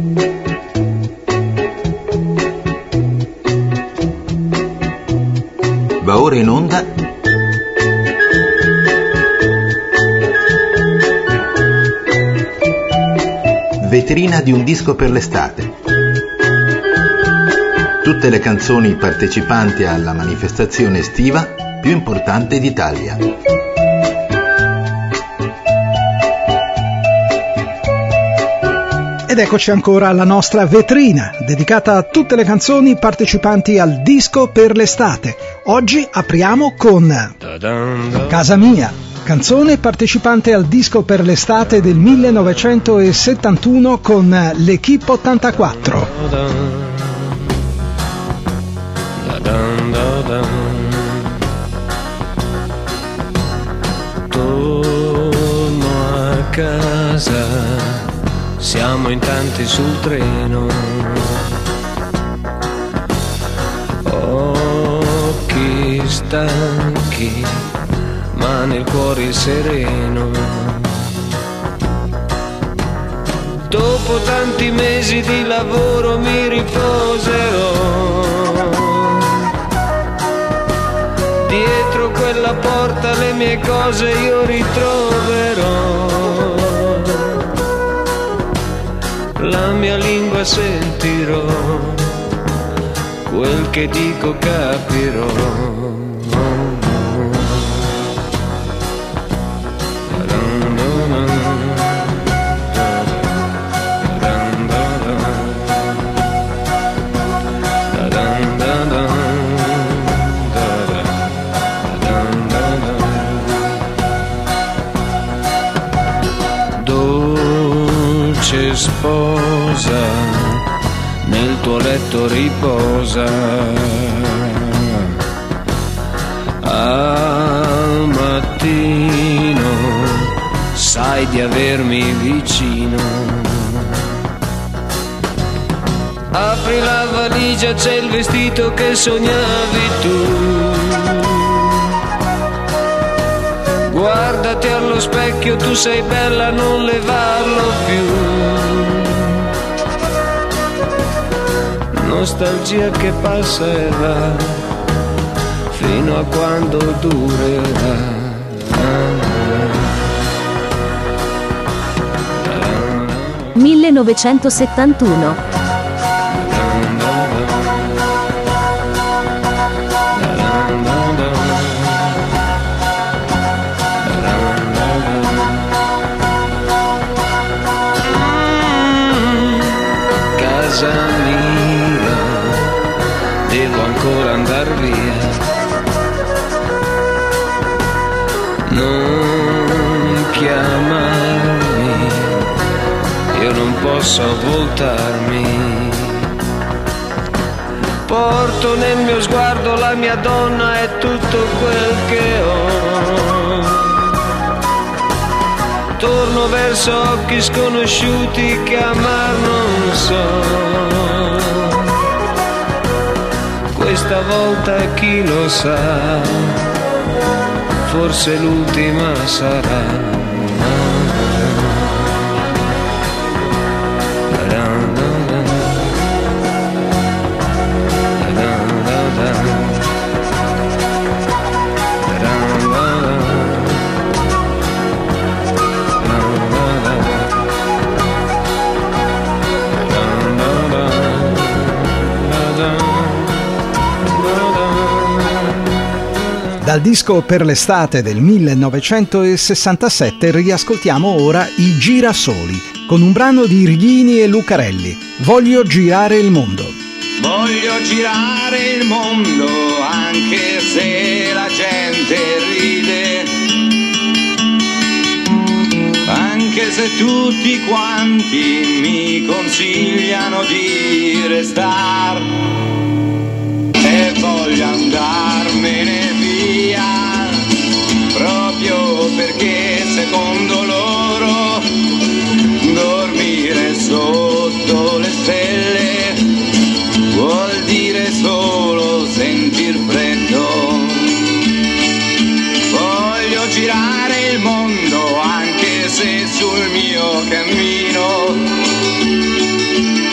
Va ora in onda Vetrina di un disco per l'estate. Tutte le canzoni partecipanti alla manifestazione estiva più importante d'Italia. Ed eccoci ancora alla nostra vetrina, dedicata a tutte le canzoni partecipanti al disco per l'estate. Oggi apriamo con Casa Mia, canzone partecipante al disco per l'estate del 1971 con l'Equipe 84. Torno a casa, siamo in tanti sul treno, occhi stanchi ma nel cuore sereno. Dopo tanti mesi di lavoro mi riposerò dietro quella porta, le mie cose io ritroverò. La mia lingua sentirò, quel che dico capirò. Dolce sposa, nel tuo letto riposa, al mattino sai di avermi vicino. Apri la valigia, c'è il vestito che sognavi tu. Guardati allo specchio, tu sei bella, non levarlo più. Nostalgia che passa e va, fino a quando durerà. 1971. Casa mia, devo ancora andar via. Non chiamarmi, io non posso voltarmi. Porto nel mio sguardo la mia donna e tutto quel che ho. Torno verso occhi sconosciuti che amar non so. Questa volta chi lo sa, forse l'ultima sarà. Dal disco per l'estate del 1967 riascoltiamo ora I Girasoli, con un brano di Righini e Lucarelli, Voglio girare il mondo. Voglio girare il mondo anche se la gente ride, anche se tutti quanti mi consigliano di restar, e voglio andarmene via, proprio perché secondo loro dormire sotto le stelle vuol dire solo sentir freddo. Voglio girare il mondo anche se sul mio cammino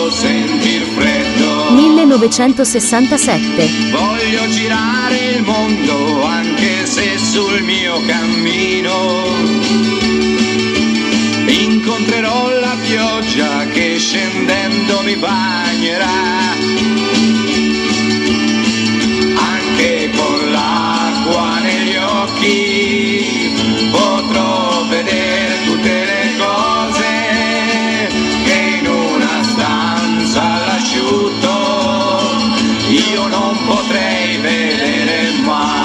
solo sentir freddo. 1967. Voglio girare il mondo anche se sul mio cammino incontrerò la pioggia che scendendo mi bagnerà. Anche con l'acqua negli occhi potrò vedere tutte le cose che in una stanza all'asciutto io non potrei vedere mai.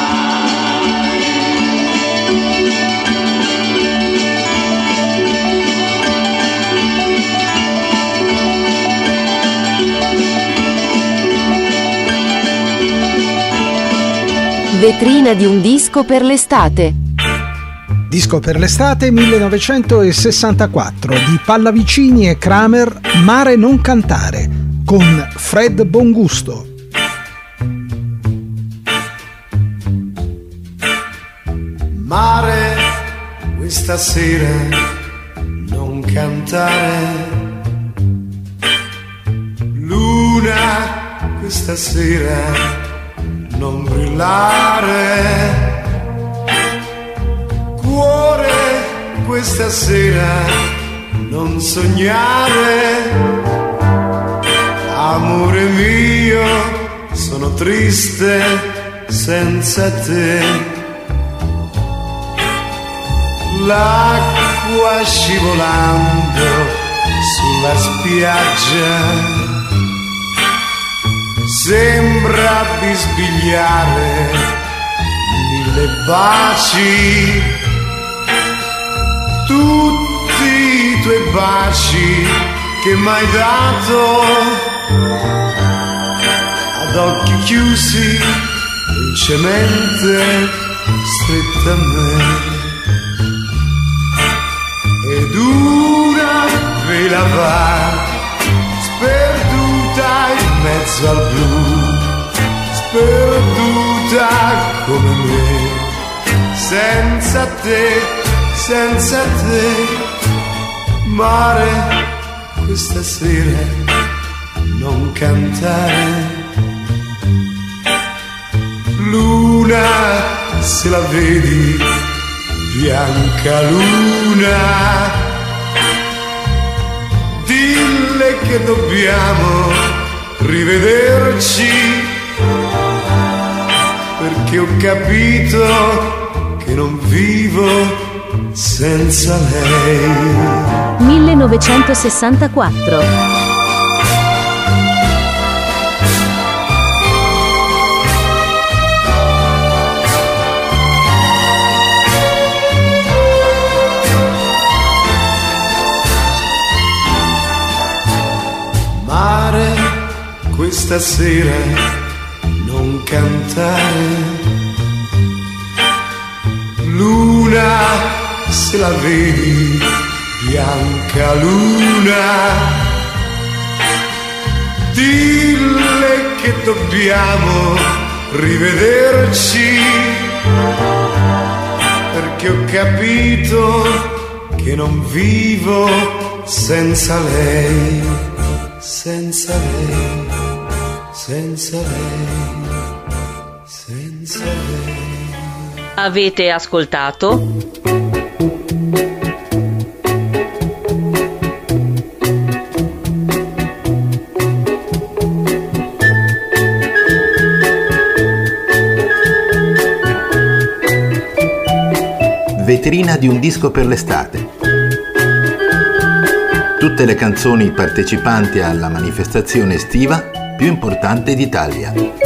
Vetrina di un disco per l'estate. Disco per l'estate 1964 di Pallavicini e Kramer, Mare non cantare, con Fred Bongusto. Mare, questa sera non cantare. Luna, questa sera non brillare. Cuore, questa sera non sognare. Amore mio, sono triste senza te. L'acqua scivolando sulla spiaggia sembra bisbigliare mille baci, tutti i tuoi baci che m'hai dato ad occhi chiusi, dolcemente stretti a me. Ed una vela va sperduta in mezzo al blu, sperduta come me, senza te. Mare, questa sera non cantare. Luna, se la vedi, bianca luna, dille che dobbiamo rivederci, perché ho capito che non vivo senza lei. 1964. Questa sera non cantare. Luna, se la vedi, bianca luna, dille che dobbiamo rivederci, perché ho capito che non vivo senza lei, senza lei. Senza lei, senza lei. Avete ascoltato? Vetrina di un disco per l'estate. Tutte le canzoni partecipanti alla manifestazione estiva più importante d'Italia.